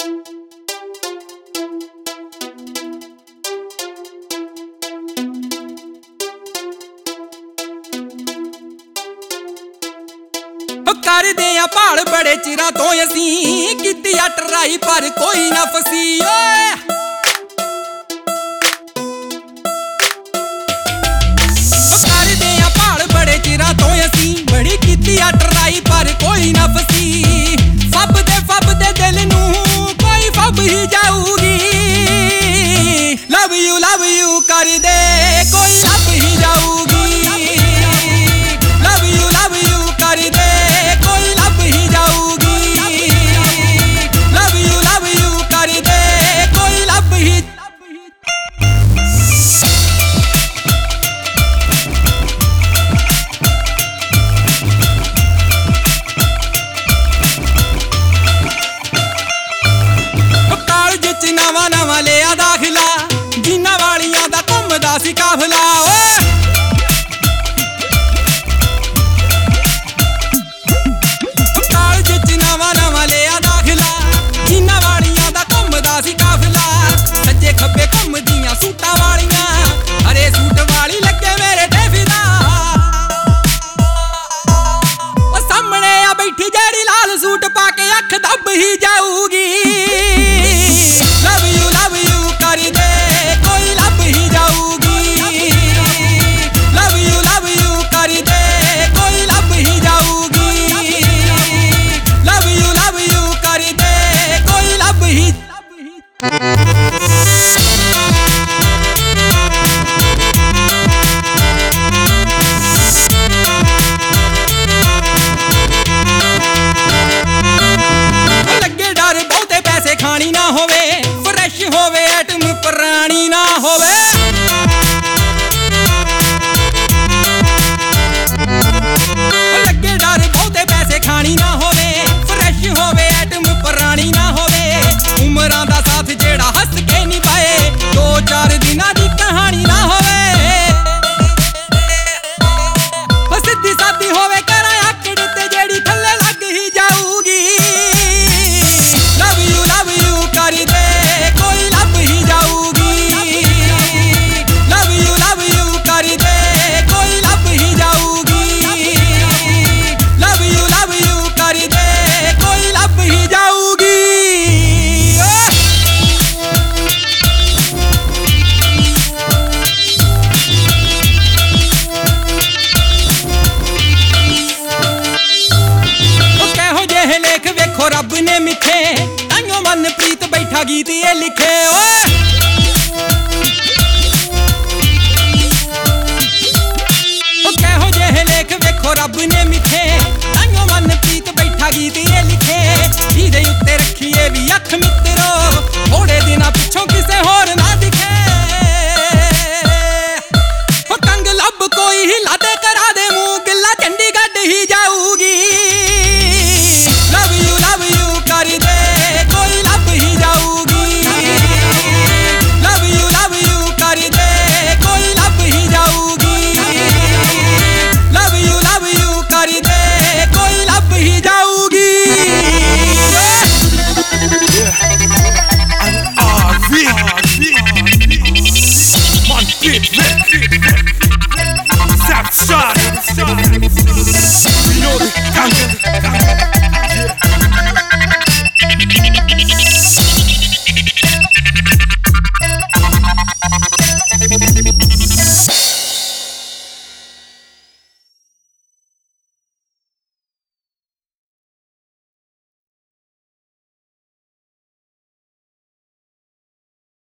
ਕਰਦੇ ਆ ਭਾਲ ਬੜੇ ਚਿਰਾਂ ਤੋਂ ਅਸੀਂ ਕੀਤੀ ਆ ਟਰਾਈ ਪਰ ਕੋਈ ਨਾ ਫਸੀ ਓਏ ਕਰਦੇ ਆ ਭਾਲ ਬੜੇ ਚਿਰਾਂ ਤੋਂ ਅਸੀਂ ਬੜੀ ਕੀਤੀ ਆ ਟਰਾਈ ਪਰ ਕੋਈ ਨਾ ਫਸੀ ਫੱਬਦੇ ਦਿਲ ਨੂੰ ਕੋਈ ਫੱਬ ਹੀ ਜਾਊਗੀ ਲਵ ਯੂ ਕਰਦੇ ਕੋਈ ਲੱਭ ਹੀ ਜਾਊਗੀ ਲਵ ਯੂ ਕਰਦੇ ਕੋਈ ਲੱਭ ਹੀ ਜਾਊਗੀ ਲਵ ਯੂ ਕਰਦੇ ਕੋਈ ਲੱਭ ਹੀ ਕਾਲਜ ਚ ਨਵਾਂ ਲਿਆ ਦਾਖਲਾ ਜਿਨ੍ਹਾਂ ਵਾਲੀਆਂ ਦਾ ਘੁੰਮਦਾ ਸੀ ਕਾਫਲਾ ਓਏ ਕਾਲਜ ਚ ਨਵਾਂ ਲਿਆ ਦਾਖਲਾ ਜਿਨ੍ਹਾਂ ਵਾਲੀਆਂ ਦਾ ਘੁੰਮਦਾ ਸੀ ਕਾਫਲਾ ਸੱਜੇ ਖੱਬੇ ਘੁੰਮਦੀਆਂ ਸੂਟਾਂ ਵਾਲੀਆਂ ਹਰੇ ਸੂਟ ਵਾਲੀ ਲੱਗੇ ਮੇਰੇ ਟੇਫਿਦਾ ਉਹ ਸਾਹਮਣੇ ਆ ਬੈਠੀ ਜਿਹੜੀ ਲਾਲ ਸੂਟ ਪਾ ਕੇ ਅੱਖ ਦੱਬ ਹੀ ਜਾਊਗੀ ਲਵ ਯੂ ਕਰਦੇ ਕੋਈ ਲੱਭ ਹੀ ਜਾਊਗੀ ਲਵ ਯੂ ਕਰਦੇ ਕੋਈ ਲੱਭ ਹੀ ਜਾਊਗੀ ਲਵ ਯੂ ਕਰਦੇ ਕੋਈ ਲੱਭ ਹੀ ਲੱਗੇ ਡਰ ਬਹੁਤੇ ਪੈਸੇ ਖਾਣੀ ਨਾ ਹੋਵੇ ਫਰੈਸ਼ ਹੋਵੇ ਐਟਮ ਪੁਰਾਣੀ ਨਾ ਹੋਵੇ ਲੱਗੇ ਡਰ ਬਹੁਤੇ ਪੈਸੇ ਖਾਣੀ ਨਾ ਹੋਵੇ ਫਰੈਸ਼ ਹੋਵੇ ਐਟਮ ਪੁਰਾਣੀ ਨਾ ਹੋਵੇ ਉਮਰਾਂ ਦਾ ਸਾਥ ਜਿਹੜਾ ਹੱਸ ਕੇ ਨਿਭਾਏ 2-4 ਦਿਨਾਂ ਦੀ ਕਹਾਣੀ ਨਾ ਹੋਵੇ ਸਿੱਧੀ ਸਾਦੀ ਹੋਵੇ ਕਰਾਂ ਆਕੜ ਤੇ ਜਿਹੜੀ ਥੱਲੇ ਲੱਗ ਹੀ ਜਾਊਗੀ ਲਵ ਯੂ ਕਰਦੇ ਕੋਈ ਲੱਭ ਹੀ ਜਾਊਗੀ ਲਵ ਯੂ ਕਰਦੇ ਕੋਈ ਲੱਭ ਹੀ ਜਾਊਗੀ ਲਵ ਯੂ ਕਰਦੇ ਕੋਈ ਲੱਭ ਹੀ ਜਾਊਗੀ ਉਹ ਕਹੋ ਜਿਹੇ ਲੇਖ ਵੇਖੋ ਰੱਬ ਨੇ ਮਿੱਥੇ ਤਾਈਓ ਮਨਪ੍ਰੀਤ ਬੈਠਾ ਗੀਤ ਇਹ ਲਿਖੇ ਓਏ ਉਹ ਕਹੋ ਜਿਹੇ ਲੇਖ ਵੇਖੋ ਰੱਬ ਨੇ ਮਿੱਠੇ ਤਾਈਓ ਮਨਪ੍ਰੀਤ ਬੈਠਾ ਗੀਤ ਇਹ ਲਿਖੇ ਜਿਹਦੇ ਉੱਤੇ ਰੱਖੀਏ